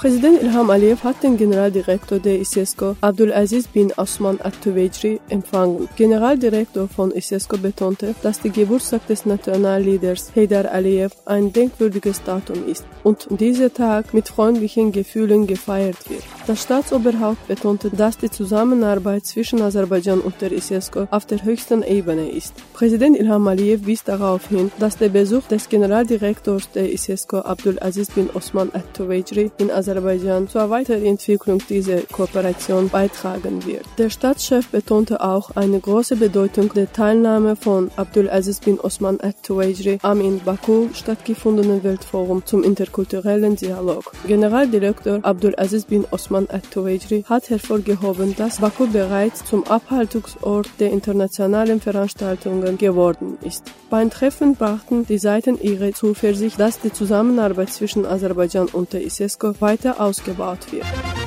Präsident Ilham Aliyev hat den Generaldirektor der ISESCO, Abdulaziz bin Osman At-Tuwaijri, empfangen. Generaldirektor von ISESCO betonte, dass der Geburtstag des Nationalleaders Heydar Aliyev ein denkwürdiges Datum ist und dieser Tag mit freundlichen Gefühlen gefeiert wird. Das Staatsoberhaupt betonte, dass die Zusammenarbeit zwischen Aserbaidschan und der ISESCO auf der höchsten Ebene ist. Präsident Ilham Aliyev wies darauf hin, dass der Besuch des Generaldirektors der ISESCO, Abdulaziz bin Osman At-Tuwaijri, in Aserbaidschan zur Weiterentwicklung dieser Kooperation beitragen wird. Der Staatschef betonte auch eine große Bedeutung der Teilnahme von Abdulaziz bin Osman At-Tuwaijri am in Baku stattgefundenen Weltforum zum interkulturellen Dialog. Generaldirektor Abdulaziz bin Osman At-Tuwaijri hat hervorgehoben, dass Baku bereits zum Abhaltungsort der internationalen Veranstaltungen geworden ist. Beim Treffen brachten die Seiten ihre Zuversicht, dass die Zusammenarbeit zwischen Aserbaidschan und der ISESCO weiter ausgebaut wird.